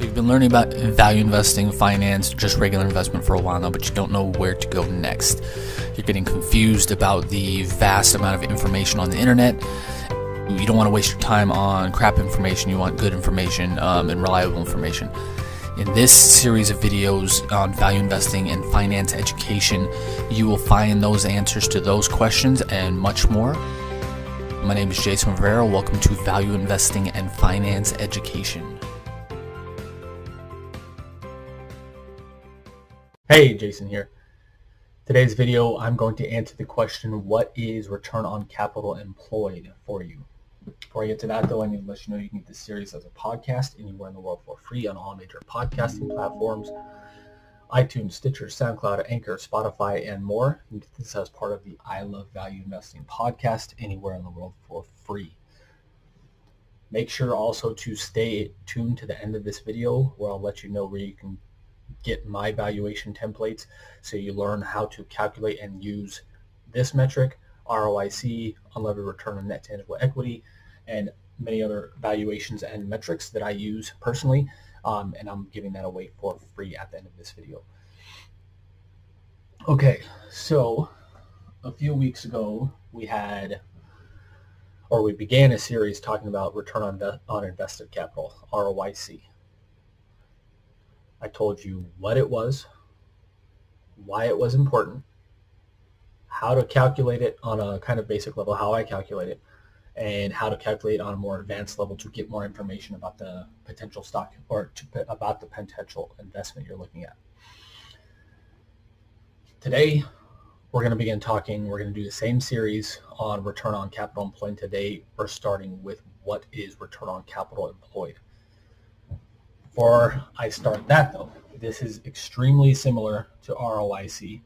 You've been learning about value investing, finance, just regular investment for a while now, but you don't know where to go next. You're getting confused about the vast amount of information on the internet. You don't want to waste your time on crap information. You want good information and reliable information. In this series of videos on value investing and finance education, you will find those answers to those questions and much more. My name is Jason Rivera. Welcome to Value Investing and Finance Education. Hey, Jason here. Today's video, I'm going to answer the question, what is return on capital employed for you? Before I get to that, though, I need to let you know you can get this series as a podcast anywhere in the world for free on all major podcasting platforms, iTunes, Stitcher, SoundCloud, Anchor, Spotify, and more. You can get this as part of the I Love Value Investing podcast anywhere in the world for free. Make sure also to stay tuned to the end of this video where I'll let you know where you can get my valuation templates so you learn how to calculate and use this metric, ROIC, unlevered return on net tangible equity, and many other valuations and metrics that I use personally, and I'm giving that away for free at the end of this video. Okay, so a few weeks ago we began a series talking about return on invested capital, ROIC. I told you what it was, why it was important, how to calculate it on a kind of basic level, how I calculate it, and how to calculate on a more advanced level to get more information about the potential stock or about the potential investment you're looking at. Today, we're going to begin talking. We're going to do the same series on return on capital employed. Today, we're starting with what is return on capital employed. Before I start that, though, this is extremely similar to ROIC.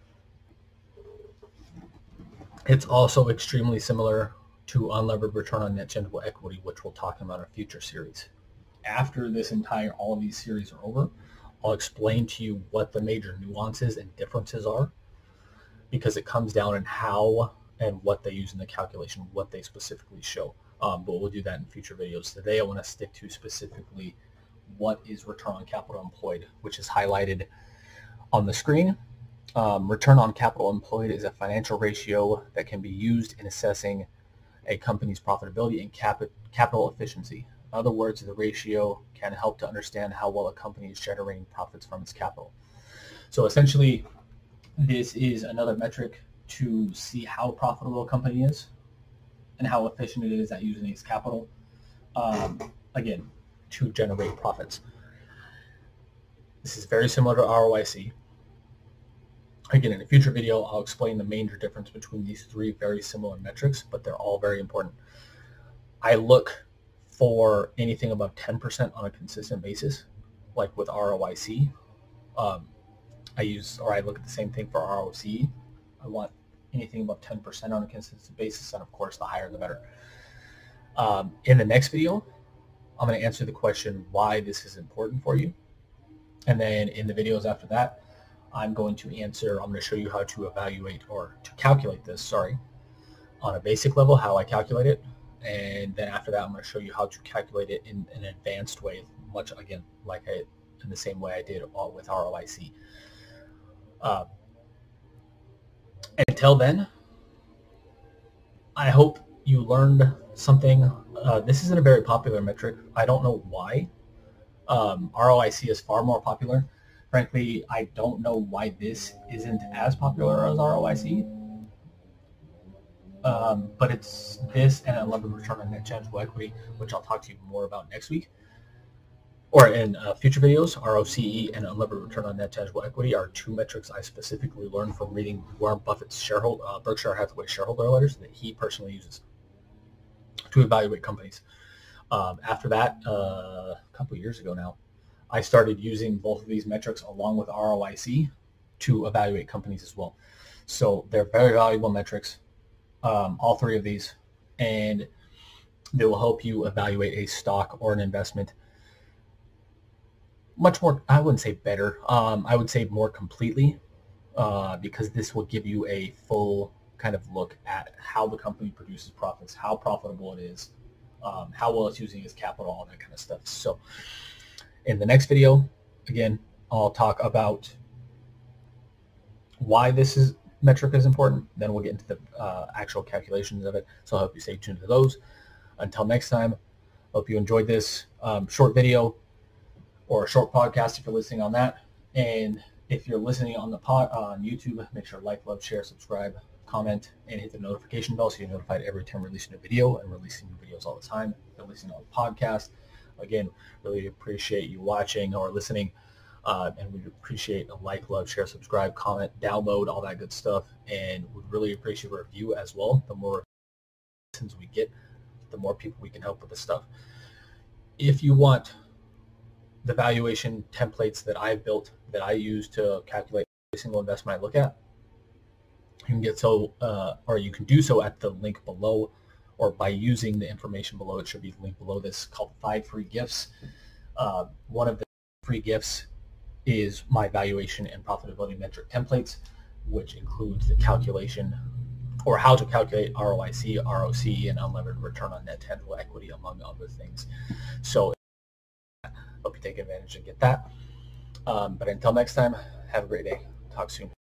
It's also extremely similar to unlevered return on net tangible equity, which we'll talk about in a future series. After all of these series are over, I'll explain to you what the major nuances and differences are, because it comes down in how and what they use in the calculation, what they specifically show. But we'll do that in future videos. Today, I want to stick to specifically what is return on capital employed, which is highlighted on the screen. Return on capital employed is a financial ratio that can be used in assessing a company's profitability and capital efficiency. In other words, the ratio can help to understand how well a company is generating profits from its capital. So essentially, this is another metric to see how profitable a company is and how efficient it is at using its capital. Again, to generate profits. This is very similar to ROIC. Again, in a future video, I'll explain the major difference between these three very similar metrics, but they're all very important. I look for anything above 10% on a consistent basis, like with ROIC. I look at the same thing for ROC. I want anything above 10% on a consistent basis, and of course, the higher the better. In the next video, I'm going to answer the question why this is important for you. And then in the videos after that, I'm going to show you how to evaluate or to calculate this, on a basic level, how I calculate it. And then after that, I'm going to show you how to calculate it in an advanced way, in the same way I did with ROIC. Until then, I hope you learned something. This isn't a very popular metric. I don't know why. ROIC is far more popular. Frankly, I don't know why this isn't as popular as ROIC. But it's this and unlevered return on net tangible equity, which I'll talk to you more about next week. Or in future videos. ROCE and unlevered return on net tangible equity are two metrics I specifically learned from reading Warren Buffett's Berkshire Hathaway shareholder letters that he personally uses to evaluate companies. After that, a couple of years ago now, I started using both of these metrics along with ROIC to evaluate companies as well. So they're very valuable metrics, all three of these, and they will help you evaluate a stock or an investment much more, I wouldn't say better, I would say more completely, because this will give you a full kind of look at how the company produces profits, how profitable it is, how well it's using its capital, all that kind of stuff. So In the next video, again, I'll talk about why this metric is important. Then we'll get into the actual calculations of it. So I hope you stay tuned to those. Until next time, hope you enjoyed this short video or a short podcast if you're listening on that. And if you're listening on the on YouTube, make sure to like, love, share, subscribe, comment, and hit the notification bell so you're notified every time we're releasing a video, and releasing new videos all the time. If you're listening on the podcast, again, really appreciate you watching or listening. And we'd appreciate a like, love, share, subscribe, comment, download, all that good stuff. And we'd really appreciate a review as well. The more listens we get, the more people we can help with this stuff. If you want the valuation templates that I've built, that I use to calculate every single investment I look at, you can get or you can do so at the link below, or by using the information below. It should be the link below this, called 5 free gifts. One of the free gifts is my valuation and profitability metric templates, which includes the calculation or how to calculate ROIC, ROC, and unlevered return on net tangible equity, among other things. So hope you take advantage and get that. But until next time, have a great day. Talk soon.